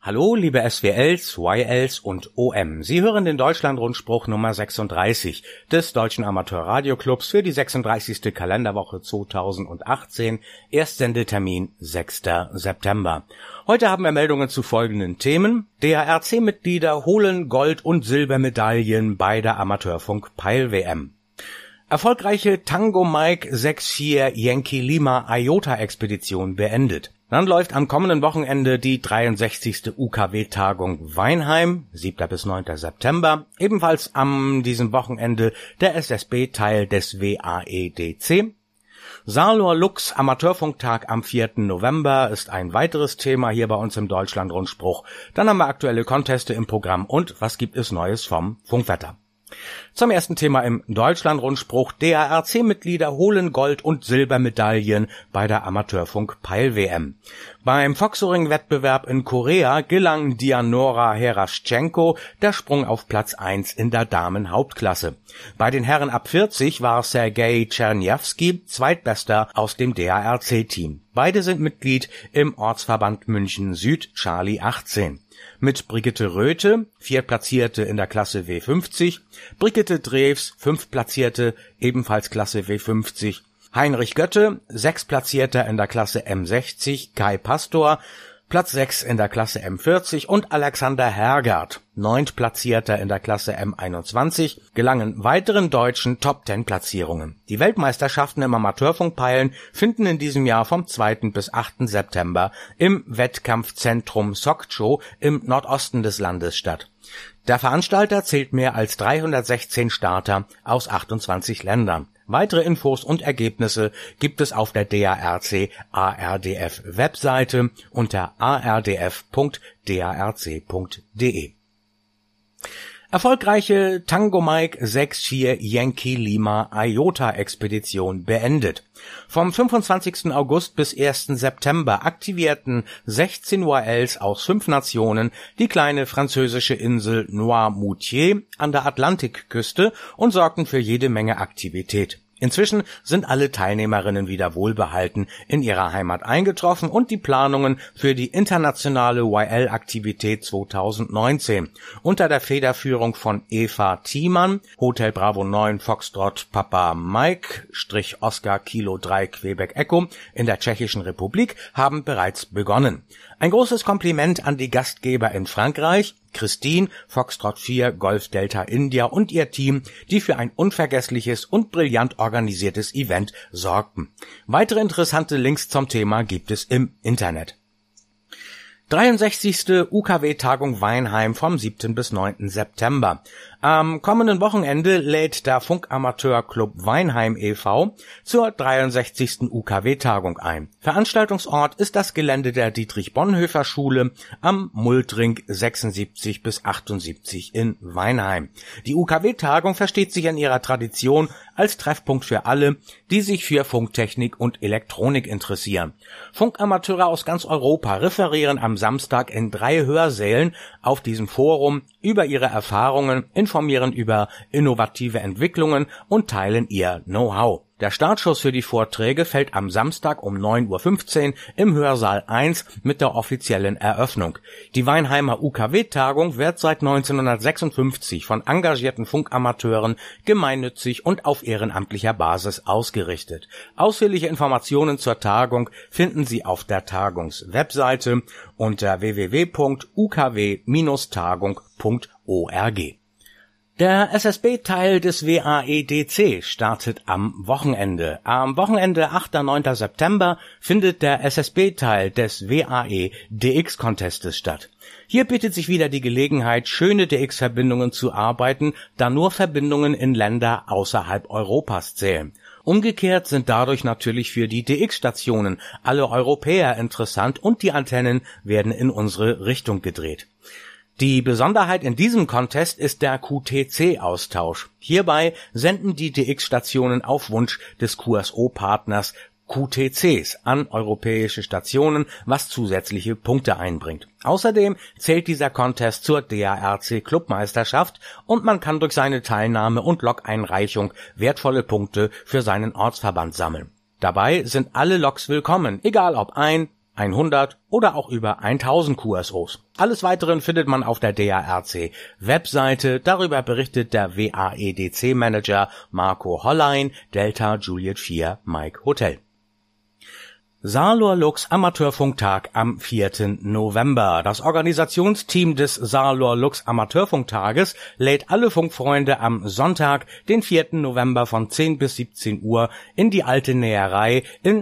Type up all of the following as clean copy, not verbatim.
Hallo, liebe SWLs, YLs und OM. Sie hören den Deutschlandrundspruch Nummer 36 des Deutschen Amateurradioclubs für die 36. Kalenderwoche 2018, Erstsendetermin 6. September. Heute haben wir Meldungen zu folgenden Themen. DARC-Mitglieder holen Gold- und Silbermedaillen bei der Amateurfunk-Peil-WM. Erfolgreiche Tango Mike 6-4 Yankee Lima IOTA-Expedition beendet. Dann läuft am kommenden Wochenende die 63. UKW-Tagung Weinheim, 7. bis 9. September. Ebenfalls an diesem Wochenende der SSB-Teil des WAEDC. Salor Lux Amateurfunktag am 4. November ist ein weiteres Thema hier bei uns im Deutschlandrundspruch. Dann haben wir aktuelle Conteste im Programm und was gibt es Neues vom Funkwetter. Zum ersten Thema im Deutschlandrundspruch. DARC-Mitglieder holen Gold- und Silbermedaillen bei der Amateurfunk-Peil-WM. Beim Foxoring-Wettbewerb in Korea gelang Dianora Heraschenko der Sprung auf Platz 1 in der Damenhauptklasse. Bei den Herren ab 40 war Sergei Czerniawski zweitbester aus dem DARC-Team. Beide sind Mitglied im Ortsverband München Süd Charlie 18. Mit Brigitte Röthe, Viertplatzierte in der Klasse W50, Brigitte Drews, Fünftplatzierte, ebenfalls Klasse W50, Heinrich Götte, Sechstplatzierter in der Klasse M60, Kai Pastor, Platz 6 in der Klasse M40 und Alexander Hergert, Neuntplatzierter in der Klasse M21, gelangen weiteren deutschen Top-10-Platzierungen. Die Weltmeisterschaften im Amateurfunkpeilen finden in diesem Jahr vom 2. bis 8. September im Wettkampfzentrum Sokcho im Nordosten des Landes statt. Der Veranstalter zählt mehr als 316 Starter aus 28 Ländern. Weitere Infos und Ergebnisse gibt es auf der DARC ARDF Webseite unter ardf.darc.de. Erfolgreiche Tango Mike 6-4 Yankee Lima IOTA-Expedition beendet. Vom 25. August bis 1. September aktivierten 16 YLs aus 5 Nationen die kleine französische Insel Noirmoutier an der Atlantikküste und sorgten für jede Menge Aktivität. Inzwischen sind alle Teilnehmerinnen wieder wohlbehalten in ihrer Heimat eingetroffen und die Planungen für die internationale YL-Aktivität 2019 unter der Federführung von Eva Thiemann, Hotel Bravo 9 Foxtrot Papa Mike, Oscar Kilo 3 Quebec Echo in der Tschechischen Republik haben bereits begonnen. Ein großes Kompliment an die Gastgeber in Frankreich, Christine, Foxtrot 4, Golf Delta India und ihr Team, die für ein unvergessliches und brillant organisiertes Event sorgten. Weitere interessante Links zum Thema gibt es im Internet. 63. UKW-Tagung Weinheim vom 7. bis 9. September. Am kommenden Wochenende lädt der Funkamateurclub Weinheim e.V. zur 63. UKW-Tagung ein. Veranstaltungsort ist das Gelände der Dietrich-Bonhoeffer-Schule am Muldring 76 bis 78 in Weinheim. Die UKW-Tagung versteht sich in ihrer Tradition als Treffpunkt für alle, die sich für Funktechnik und Elektronik interessieren. Funkamateure aus ganz Europa referieren am Samstag in 3 Hörsälen auf diesem Forum über ihre Erfahrungen, informieren über innovative Entwicklungen und teilen ihr Know-how. Der Startschuss für die Vorträge fällt am Samstag um 9:15 Uhr im Hörsaal 1 mit der offiziellen Eröffnung. Die Weinheimer UKW-Tagung wird seit 1956 von engagierten Funkamateuren gemeinnützig und auf ehrenamtlicher Basis ausgerichtet. Ausführliche Informationen zur Tagung finden Sie auf der Tagungswebseite unter www.ukw-tagung.org. Der SSB-Teil des WAEDC startet am Wochenende. Am Wochenende 8. 9. September findet der SSB-Teil des WAE-DX-Contestes statt. Hier bietet sich wieder die Gelegenheit, schöne DX-Verbindungen zu arbeiten, da nur Verbindungen in Länder außerhalb Europas zählen. Umgekehrt sind dadurch natürlich für die DX-Stationen alle Europäer interessant und die Antennen werden in unsere Richtung gedreht. Die Besonderheit in diesem Contest ist der QTC-Austausch. Hierbei senden die DX-Stationen auf Wunsch des QSO-Partners QTCs an europäische Stationen, was zusätzliche Punkte einbringt. Außerdem zählt dieser Contest zur DARC-Clubmeisterschaft und man kann durch seine Teilnahme und Log-Einreichung wertvolle Punkte für seinen Ortsverband sammeln. Dabei sind alle Logs willkommen, egal ob 1, 100 oder auch über 1000 QSOs. Alles Weitere findet man auf der DARC-Webseite. Darüber berichtet der WAEDC-Manager Marco Hollein, Delta Juliet 4 Mike Hotel. Saarlor Lux Amateurfunktag am 4. November. Das Organisationsteam des Saarlor Lux Amateurfunktages lädt alle Funkfreunde am Sonntag, den 4. November von 10 bis 17 Uhr in die alte Näherei in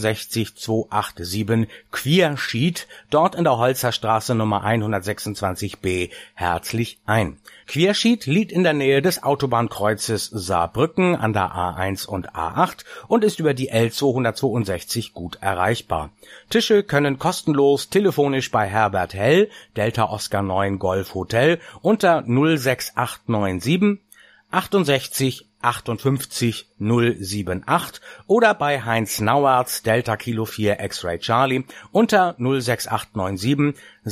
66287 Queerschied, dort in der Holzerstraße Nummer 126b, herzlich ein. Queerschied liegt in der Nähe des Autobahnkreuzes Saarbrücken an der A1 und A8 und ist über die L262 gut erreichbar. Tische können kostenlos telefonisch bei Herbert Hell, Delta Oscar 9 Golf Hotel, unter 06897 68 58 078 oder bei Heinz Nauertz, Delta Kilo 4 X-Ray Charlie, unter 06897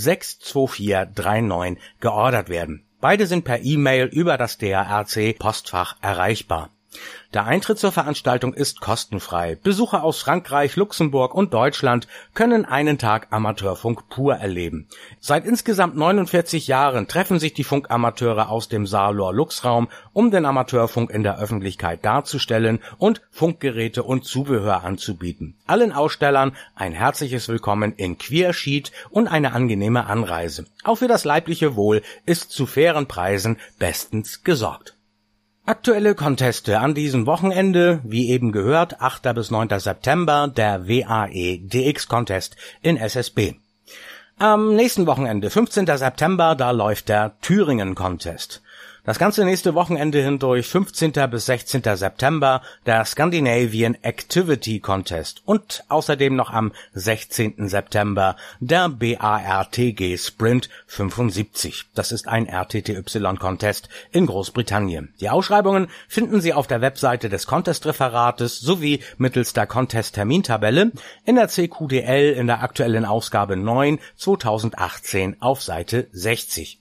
624 39 geordert werden. Beide sind per E-Mail über das DARC-Postfach erreichbar. Der Eintritt zur Veranstaltung ist kostenfrei. Besucher aus Frankreich, Luxemburg und Deutschland können einen Tag Amateurfunk pur erleben. Seit insgesamt 49 Jahren treffen sich die Funkamateure aus dem Saarlor-Lux-Raum, um den Amateurfunk in der Öffentlichkeit darzustellen und Funkgeräte und Zubehör anzubieten. Allen Ausstellern ein herzliches Willkommen in Queerschied und eine angenehme Anreise. Auch für das leibliche Wohl ist zu fairen Preisen bestens gesorgt. Aktuelle Conteste an diesem Wochenende, wie eben gehört, 8. bis 9. September, der WAE-DX-Contest in SSB. Am nächsten Wochenende, 15. September, da läuft der Thüringen-Contest. Das ganze nächste Wochenende hindurch, 15. bis 16. September, der Scandinavian Activity Contest und außerdem noch am 16. September der BARTG Sprint 75. Das ist ein RTTY-Contest in Großbritannien. Die Ausschreibungen finden Sie auf der Webseite des Contest-Referates sowie mittels der Contest-Termintabelle in der CQDL in der aktuellen Ausgabe 9 2018 auf Seite 60.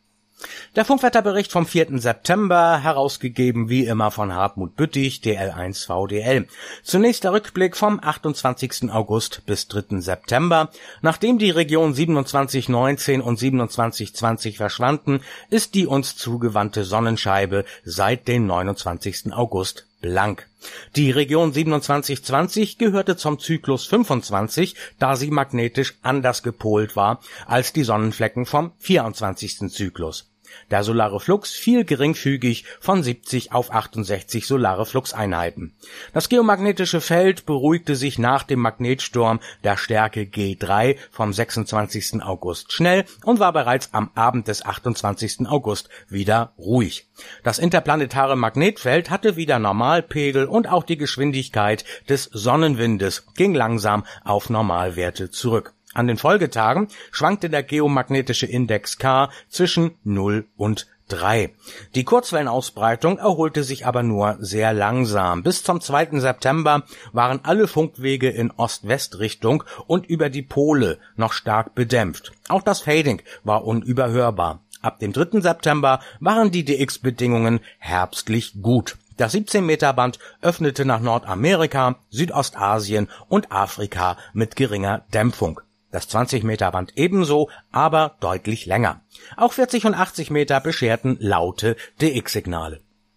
Der Funkwetterbericht vom 4. September, herausgegeben wie immer von Hartmut Büttig, DL1 VDL. Zunächst der Rückblick vom 28. August bis 3. September. Nachdem die Region 2719 und 2720 verschwanden, ist die uns zugewandte Sonnenscheibe seit dem 29. August blank. Die Region 2720 gehörte zum Zyklus 25, da sie magnetisch anders gepolt war als die Sonnenflecken vom 24. Zyklus. Der solare Flux fiel geringfügig von 70 auf 68 solare Fluxeinheiten. Das geomagnetische Feld beruhigte sich nach dem Magnetsturm der Stärke G3 vom 26. August schnell und war bereits am Abend des 28. August wieder ruhig. Das interplanetare Magnetfeld hatte wieder Normalpegel und auch die Geschwindigkeit des Sonnenwindes ging langsam auf Normalwerte zurück. An den Folgetagen schwankte der geomagnetische Index K zwischen 0 und 3. Die Kurzwellenausbreitung erholte sich aber nur sehr langsam. Bis zum 2. September waren alle Funkwege in Ost-West-Richtung und über die Pole noch stark bedämpft. Auch das Fading war unüberhörbar. Ab dem 3. September waren die DX-Bedingungen herbstlich gut. Das 17-Meter-Band öffnete nach Nordamerika, Südostasien und Afrika mit geringer Dämpfung. Das 20-Meter-Band ebenso, aber deutlich länger. Auch 40 und 80 Meter bescherten laute DX-Signale.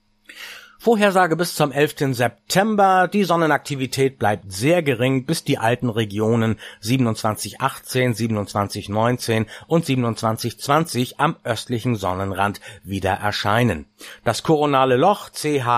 Vorhersage bis zum 11. September. Die Sonnenaktivität bleibt sehr gering, bis die alten Regionen 2718, 2719 und 2720 am östlichen Sonnenrand wieder erscheinen. Das koronale Loch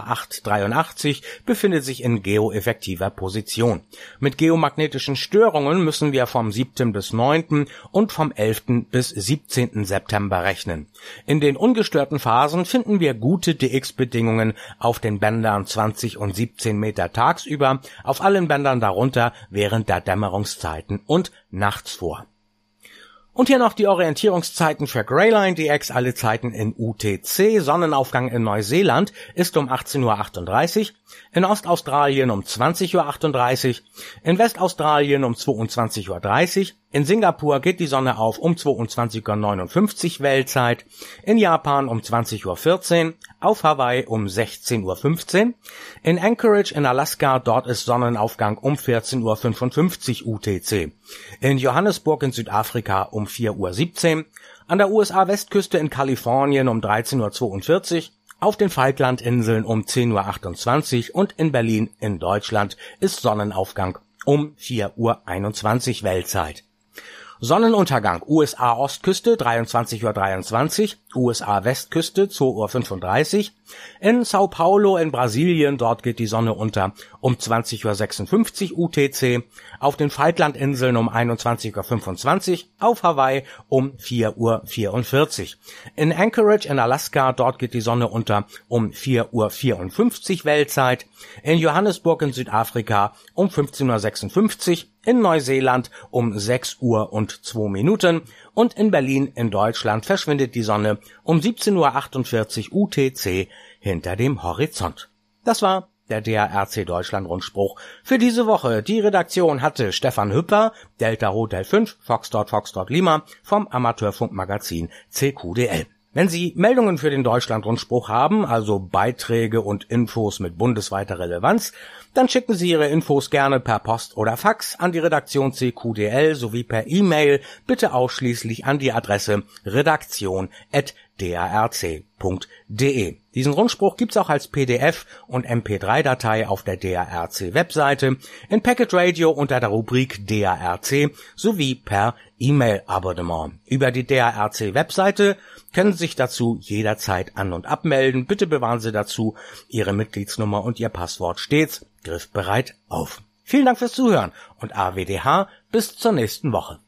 CH883 befindet sich in geoeffektiver Position. Mit geomagnetischen Störungen müssen wir vom 7. bis 9. und vom 11. bis 17. September rechnen. In den ungestörten Phasen finden wir gute DX-Bedingungen auf den Bändern 20 und 17 Meter tagsüber, auf allen Bändern darunter während der Dämmerungszeiten und nachts vor. Und hier noch die Orientierungszeiten für Greyline DX, alle Zeiten in UTC. Sonnenaufgang in Neuseeland ist um 18:38 Uhr, in Ostaustralien um 20:38 Uhr, in Westaustralien um 22:30 Uhr, in Singapur geht die Sonne auf um 22:59 Uhr Weltzeit, in Japan um 20:14 Uhr, auf Hawaii um 16:15 Uhr. In Anchorage in Alaska, dort ist Sonnenaufgang um 14:55 Uhr UTC. In Johannesburg in Südafrika um 4:17 Uhr. An der USA-Westküste in Kalifornien um 13:42 Uhr. Auf den Falklandinseln um 10:28 Uhr und in Berlin in Deutschland ist Sonnenaufgang um 4:21 Uhr Weltzeit. Sonnenuntergang USA-Ostküste 23:23 Uhr, USA-Westküste 2:35 Uhr. In Sao Paulo in Brasilien, dort geht die Sonne unter um 20:56 Uhr UTC. Auf den Falklandinseln um 21:25 Uhr, auf Hawaii um 4:44 Uhr. In Anchorage in Alaska, dort geht die Sonne unter um 4:54 Uhr Weltzeit. In Johannesburg in Südafrika um 15:56 Uhr. In Neuseeland um 6:02 und in Berlin in Deutschland verschwindet die Sonne um 17:48 UTC hinter dem Horizont. Das war der DARC Deutschland Rundspruch für diese Woche. Die Redaktion hatte Stefan Hüpper, Delta Hotel 5, Foxtrot Lima vom Amateurfunkmagazin CQDL. Wenn Sie Meldungen für den Deutschland-Rundspruch haben, also Beiträge und Infos mit bundesweiter Relevanz, dann schicken Sie Ihre Infos gerne per Post oder Fax an die Redaktion CQDL sowie per E-Mail, bitte ausschließlich an die Adresse redaktion@darc.de. Diesen Rundspruch gibt's auch als PDF und MP3-Datei auf der DARC-Webseite, in Packet Radio unter der Rubrik DARC sowie per E-Mail-Abonnement. Über die DARC-Webseite können Sie sich dazu jederzeit an- und abmelden. Bitte bewahren Sie dazu Ihre Mitgliedsnummer und Ihr Passwort stets griffbereit auf. Vielen Dank fürs Zuhören und AWDH bis zur nächsten Woche.